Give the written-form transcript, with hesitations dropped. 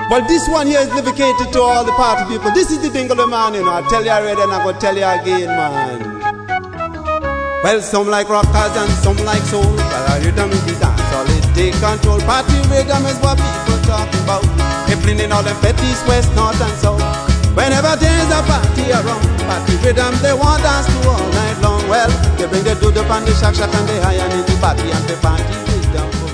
But this one here is dedicated to all the party people. This is the Dingle man, you know. I tell you already and I'm going to tell you again, man. Well, some like rockers and some like soul, but our rhythm is the dance, all it take control. Party rhythm is what people talking about. People in all them fetish, west, north and south. Whenever there's a party around, party rhythm they want dance to all night long. Well, they bring the doodle and the shack and the high and in the party and the party rhythm.